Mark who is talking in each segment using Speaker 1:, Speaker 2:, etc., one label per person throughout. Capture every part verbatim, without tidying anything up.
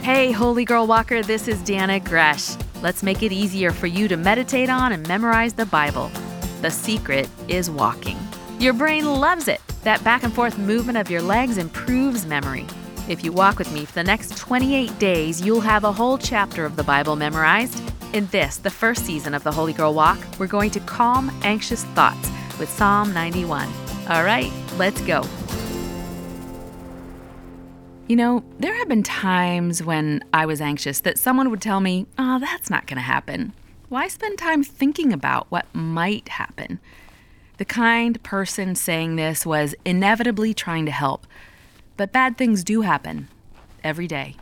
Speaker 1: Hey, Holy Girl Walker, this is Dana Gresh. Let's make it easier for you to meditate on and memorize the Bible. The secret is walking. Your brain loves it. That back and forth movement of your legs improves memory. If you walk with me for the next twenty-eight days, you'll have a whole chapter of the Bible memorized. In this, the first season of the Holy Girl Walk, we're going to calm anxious thoughts with Psalm ninety-one. All right, let's go. You know, there have been times when I was anxious that someone would tell me, oh, that's not going to happen. Why spend time thinking about what might happen? The kind person saying this was inevitably trying to help. But bad things do happen every day.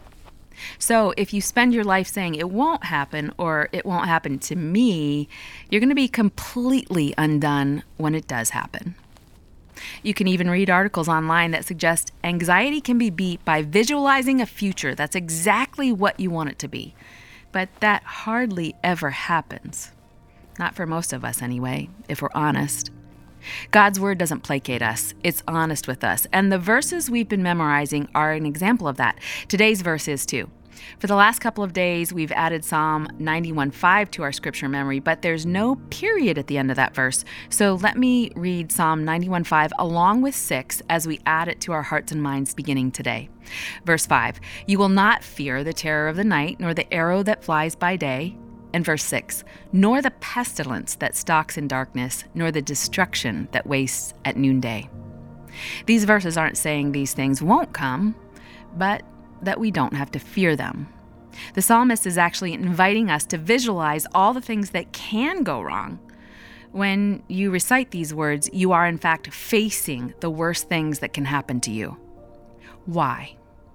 Speaker 1: So if you spend your life saying it won't happen or it won't happen to me, you're going to be completely undone when it does happen. You can even read articles online that suggest anxiety can be beat by visualizing a future that's exactly what you want it to be. But that hardly ever happens. Not for most of us anyway, if we're honest. God's word doesn't placate us. It's honest with us. And the verses we've been memorizing are an example of that. Today's verse is too. For the last couple of days, we've added Psalm ninety-one five to our scripture memory, but there's no period at the end of that verse. So let me read Psalm ninety-one five along with six as we add it to our hearts and minds beginning today. Verse five, you will not fear the terror of the night, nor the arrow that flies by day. And verse six, nor the pestilence that stalks in darkness, nor the destruction that wastes at noonday. These verses aren't saying these things won't come, but that we don't have to fear them. The psalmist is actually inviting us to visualize all the things that can go wrong. When you recite these words, you are in fact facing the worst things that can happen to you. Why?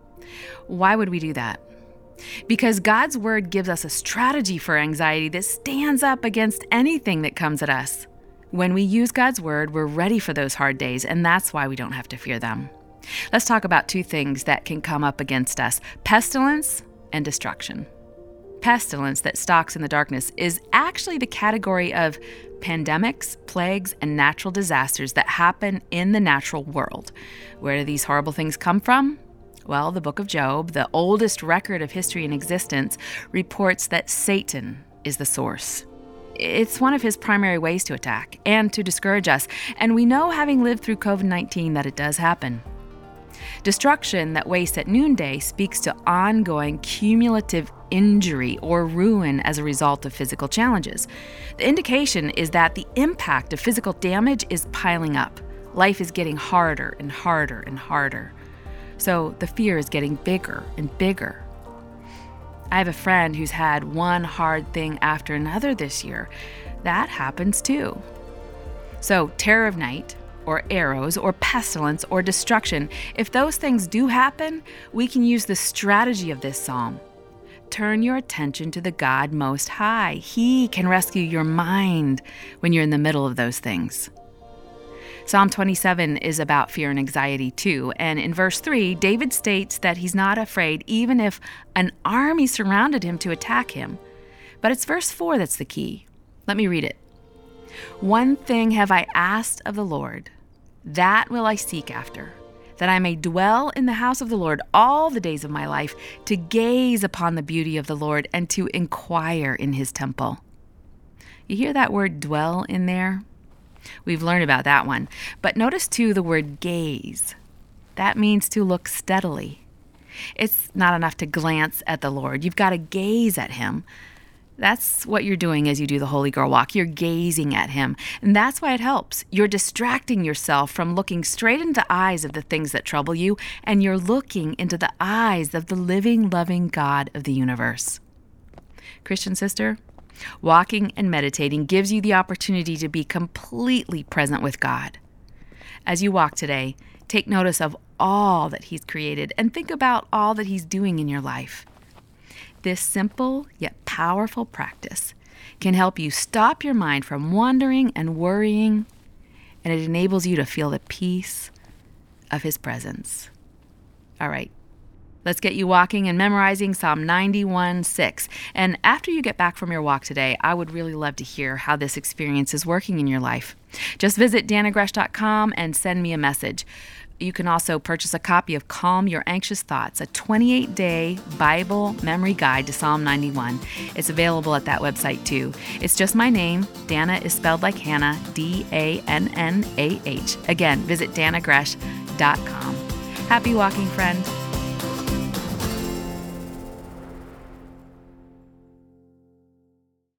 Speaker 1: Why would we do that? Because God's word gives us a strategy for anxiety that stands up against anything that comes at us. When we use God's word, we're ready for those hard days, and that's why we don't have to fear them. Let's talk about two things that can come up against us: pestilence and destruction. Pestilence that stalks in the darkness is actually the category of pandemics, plagues, and natural disasters that happen in the natural world. Where do these horrible things come from? Well, the book of Job, the oldest record of history in existence, reports that Satan is the source. It's one of his primary ways to attack and to discourage us, and we know, having lived through covid nineteen, that it does happen. Destruction that wastes at noonday speaks to ongoing cumulative injury or ruin as a result of physical challenges. The indication is that the impact of physical damage is piling up. Life is getting harder and harder and harder. So the fear is getting bigger and bigger. I have a friend who's had one hard thing after another this year. That happens too. So terror of night, or arrows, or pestilence, or destruction, if those things do happen, we can use the strategy of this psalm. Turn your attention to the God Most High. He can rescue your mind when you're in the middle of those things. Psalm twenty-seven is about fear and anxiety too, and in verse three, David states that he's not afraid even if an army surrounded him to attack him. But it's verse four that's the key. Let me read it. One thing have I asked of the Lord, that will I seek after, that I may dwell in the house of the Lord all the days of my life, to gaze upon the beauty of the Lord and to inquire in his temple. You hear that word dwell in there? We've learned about that one. But notice too the word gaze. That means to look steadily. It's not enough to glance at the Lord. You've got to gaze at him. That's what you're doing as you do the Holy Girl Walk. You're gazing at him. And that's why it helps. You're distracting yourself from looking straight into the eyes of the things that trouble you, and you're looking into the eyes of the living, loving God of the universe. Christian sister, walking and meditating gives you the opportunity to be completely present with God. As you walk today, take notice of all that he's created and think about all that he's doing in your life. This simple yet powerful practice can help you stop your mind from wandering and worrying, and it enables you to feel the peace of his presence. All right, let's get you walking and memorizing Psalm ninety-one six. And after you get back from your walk today, I would really love to hear how this experience is working in your life. Just visit dana gresh dot com and send me a message. You can also purchase a copy of Calm Your Anxious Thoughts, a twenty-eight day Bible memory guide to Psalm ninety-one. It's available at that website too. It's just my name. Dana is spelled like Hannah, D A N N A H. Again, visit dana gresh dot com. Happy walking, friend.